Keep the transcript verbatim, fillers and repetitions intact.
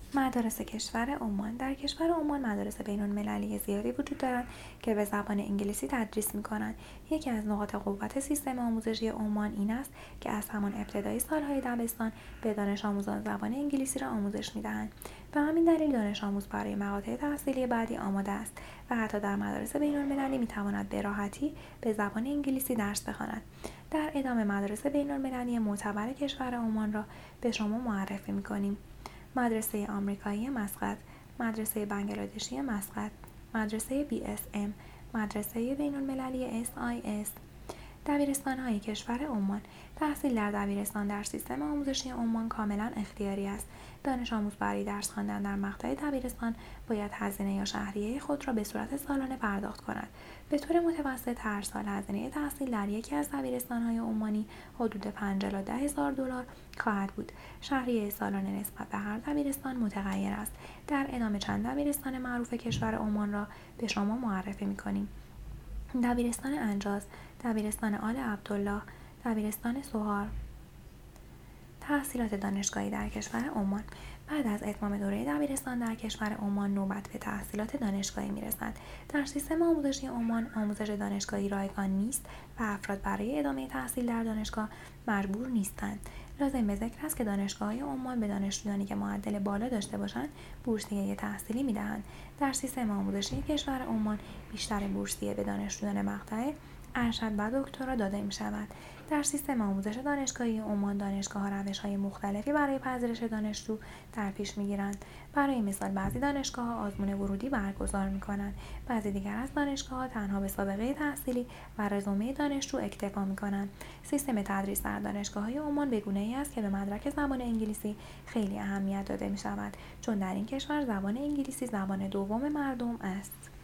مدارس کشور عمان. در کشور عمان مدارس بین‌المللی زیادی وجود دارند که به زبان انگلیسی تدریس می‌کنند. یکی از نقاط قوت سیستم آموزشی عمان این است که از همان ابتدای سال‌های دبستان به دانش آموزان زبان انگلیسی را آموزش می‌دهند. به همین دلیل دانش آموز برای مقاطع تحصیلی بعدی آماده است و حتی در مدارس بین‌المللی می‌تواند به راحتی به زبان انگلیسی درس بخواند. در ادامه مدارس بین‌المللی معتبر کشور عمان را به شما معرفی می‌کنیم. مدرسه آمریکایی مسقط، مدرسه بنگلادشی مسقط، مدرسه بی اس ام، مدرسه بین‌المللی اس آی اس. دبیرستان‌های کشور عمان. تحصیل در دبیرستان در سیستم آموزشی عمان کاملا اختیاری است. دانش آموز برای درس خواندن در مقطع دبیرستان باید هزینه یا شهریه خود را به صورت سالانه پرداخت کند. به طور متوسط هر سال هزینه تحصیل در یکی از دبیرستان‌های عمانی حدود پنج الی ده هزار دلار خواهد بود. شهریه سالانه نسبت به هر دبیرستان متغیر است. در ادامه چند دبیرستان معروف کشور عمان را به شما معرفی می‌کنیم. دبیرستان انجاز، دبیرستان آل عبدالله، دبیرستان سوهار. تحصیلات دانشگاهی در کشور عمان. بعد از اتمام دوره دبیرستان در کشور عمان نوبت به تحصیلات دانشگاهی میرسد. در سیستم آموزشی عمان آموزش دانشگاهی رایگان نیست و افراد برای ادامه تحصیل در دانشگاه مجبور نیستند. لازم به ذکر است که دانشگاه‌های عمان به دانشجویانی که معدل بالا داشته باشند بورسیه تحصیلی می‌دهند. در سیستم آموزشی کشور عمان بیشتر بورسیه به دانشجویان مقطع ارشد و دکترا داده می‌شود. در سیستم آموزش دانشگاهی عمان دانشگاه‌ها روش‌های مختلفی برای پذیرش دانشجو در پیش می‌گیرند. برای مثال بعضی دانشگاه‌ها آزمون ورودی برگزار می‌کنند، بعضی دیگر از دانشگاه‌ها تنها به سابقه تحصیلی و رزومه دانشجو اکتفا می‌کنند. سیستم تدریس در دانشگاه‌های عمان به گونه‌ای است که به مدرک زبان انگلیسی خیلی اهمیت داده می‌شود، چون در این کشور زبان انگلیسی زبان دوم مردم است.